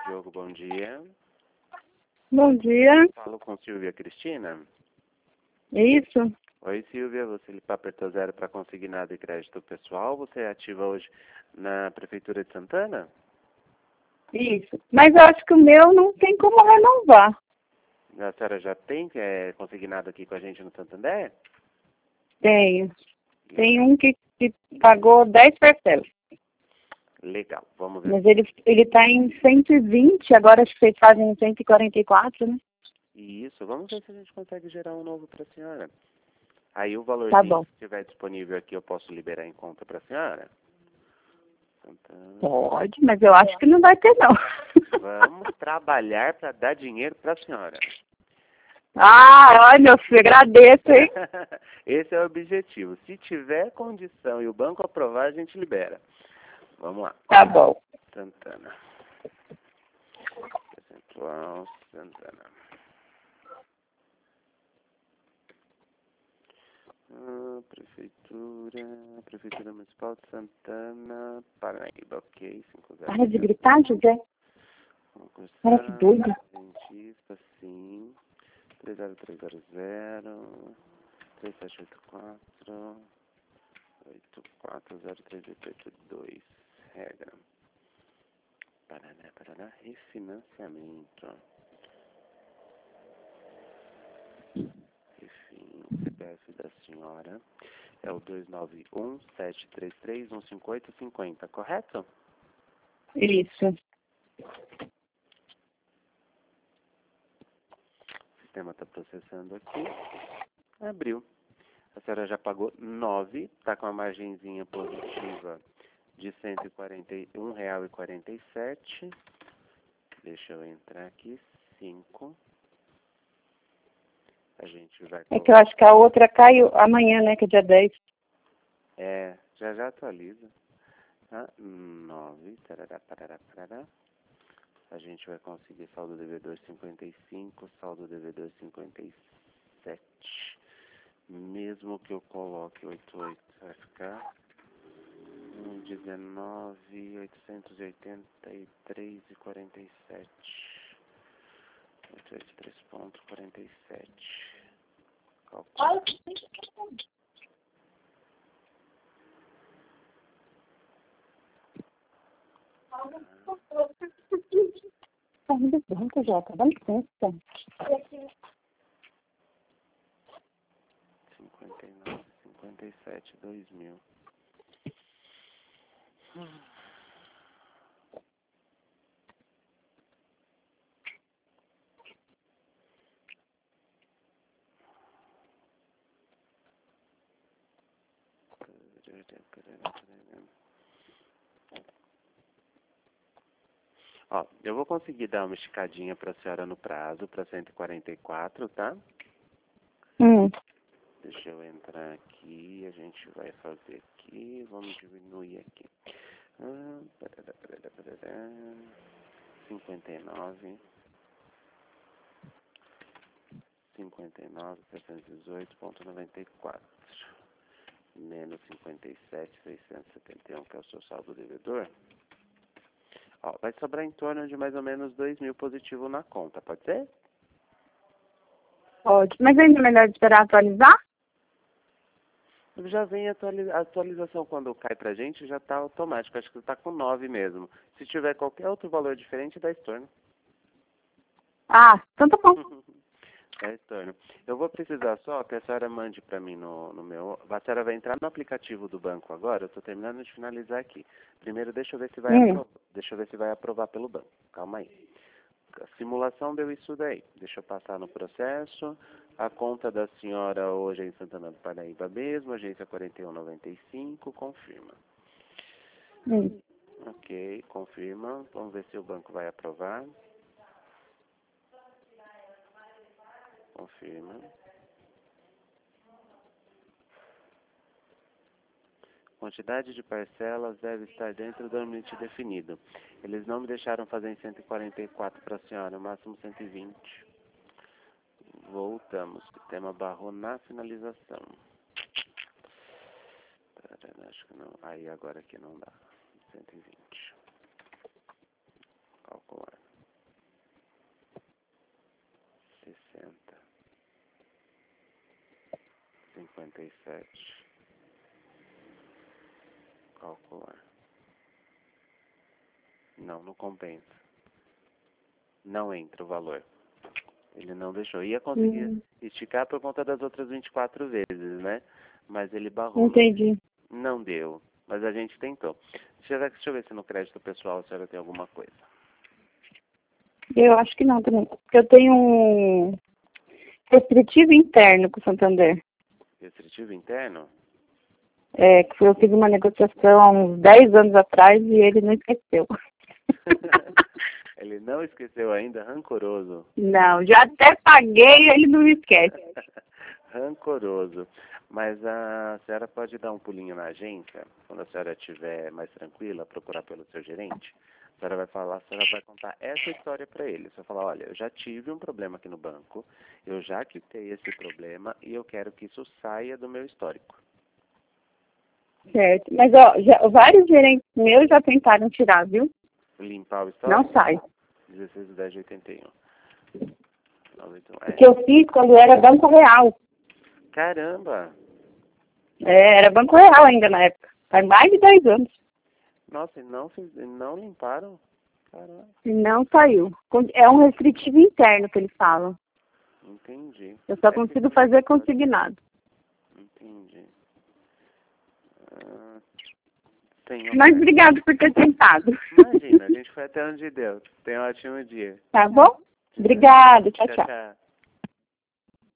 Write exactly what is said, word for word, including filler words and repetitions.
Diogo, bom dia. Bom dia. Falo com Silvia Cristina. Isso? Oi, Silvia. Você apertou zero para consignado e crédito pessoal. Você é ativa hoje na Prefeitura de Santana? Isso. Mas eu acho que o meu não tem como renovar. A senhora já tem é, consignado aqui com a gente no Santander? Tenho. Tem um que, que pagou dez parcelas. Legal. Vamos ver. Mas ele ele está em cento e vinte, agora acho que vocês fazem cento e quarenta e quatro, né? Isso. Vamos ver se a gente consegue gerar um novo para a senhora. Aí o valor Tá que bom. estiver disponível aqui eu posso liberar em conta para a senhora? Santana. Pode, mas eu acho que não vai ter, não. Vamos trabalhar para dar dinheiro para a senhora. Ah, olha, meu filho, agradeço, hein? Esse é o objetivo. Se tiver condição e o banco aprovar, a gente libera. Vamos lá. Tá bom. Santana. Percentual Santana. Ah, Prefeitura. Prefeitura Municipal de Santana, Paraíba. Ok. cinco zero. Para de gritar, José. Para que doido. Dentista, sim. três zero três zero zero. três sete oito quatro. oito quatro zero três oito oito dois. Regra. Paraná, Paraná, refinanciamento. Enfim, o C P F da senhora é o dois nove um sete três três um cinco oito cinco zero, correto? Isso. O sistema está processando aqui. Abriu. A senhora já pagou nove, está com a margenzinha positiva de cento e quarenta e um reais e quarenta e sete centavos. Deixa eu entrar aqui. cinco. A gente vai colocar... É que eu acho que a outra caiu amanhã, né, que é dia dez. É, já já atualiza. Tá? nove. Tarará, parará, parará. A gente vai conseguir saldo devedor cinquenta e cinco, saldo devedor cinquenta e sete. Mesmo que eu coloque oitenta e oito, vai ficar dezenove mil oitocentos e oitenta e três reais e quarenta e sete. oitocentos e oitenta e três reais e quarenta e sete. Calcula. Tá indo branco, Jota. Dá licença. cinquenta e nove, cinquenta e sete, dois mil. Ó, eu vou conseguir dar uma esticadinha para a senhora no prazo, para cento e quarenta e quatro, tá? Hum. Deixa eu entrar aqui, a gente vai fazer aqui, vamos diminuir aqui. Ah, parará, parará, parará, cinquenta e nove, cinquenta e nove, setecentos e dezoito vírgula noventa e quatro, menos cinquenta e sete mil seiscentos e setenta e um, que é o seu saldo devedor. Ó, vai sobrar em torno de mais ou menos dois mil positivo na conta, pode ser? Pode. Mas ainda é melhor esperar atualizar? Já vem a atualiza- a atualização quando cai pra gente, já tá automático. Acho que tá com nove mesmo. Se tiver qualquer outro valor diferente, dá estorno. Ah, então tá bom. Dá estorno. Eu vou precisar só que a senhora mande pra mim no, no meu... A senhora vai entrar no aplicativo do banco agora. Eu tô terminando de finalizar aqui. Primeiro, deixa eu ver se vai, Hum. aprovar. Deixa eu ver se vai aprovar pelo banco. Calma aí. A simulação deu isso daí. Deixa eu passar no processo. A conta da senhora hoje é em Santana do Paraíba mesmo, agência quarenta e um noventa e cinco, confirma. Hum. Ok, confirma. Vamos ver se o banco vai aprovar. Confirma. Quantidade de parcelas deve estar dentro do limite definido. Eles não me deixaram fazer em cento e quarenta e quatro para a senhora, o máximo cento e vinte. Voltamos. O sistema barrou na finalização. Pera, acho que não. Aí agora aqui não dá. cento e vinte. Calcular. trinta e sete. Calcular. Não, não compensa. Não entra o valor. Ele não deixou. Ia conseguir Hum. esticar por conta das outras vinte e quatro vezes, né? Mas ele barrou. Entendi. Não deu. Mas a gente tentou. Deixa eu, deixa eu ver se no crédito pessoal a senhora tem alguma coisa. Eu acho que não também. Porque eu tenho um restritivo interno com o Santander. Restritivo interno? É, que eu fiz uma negociação há uns dez anos atrás e ele não esqueceu. Ele não esqueceu ainda, rancoroso. Não, já até paguei e ele não me esquece. Rancoroso. Mas a senhora pode dar um pulinho na agência, quando a senhora estiver mais tranquila, procurar pelo seu gerente. A senhora vai falar, a senhora vai contar essa história para ele. Você vai falar, olha, eu já tive um problema aqui no banco, eu já quitei esse problema e eu quero que isso saia do meu histórico. Certo. Mas, ó, já, vários gerentes meus já tentaram tirar, viu? Limpar o histórico? Não sai. dezesseis de dez de oitenta e um. O que eu fiz quando era Banco Real. Caramba! É, era Banco Real ainda na época. Faz mais de dez anos. Nossa, e não, fiz, e não limparam? Caramba. E não saiu. É um restritivo interno que eles falam. Entendi. Eu só É consigo que... fazer consignado. Entendi. Ah, tem Mas uma... obrigado por ter tentado. Imagina, a gente foi até onde deu. Tenha um ótimo dia. Tá bom? Obrigada. Tchau, Tchau, tchau. tchau.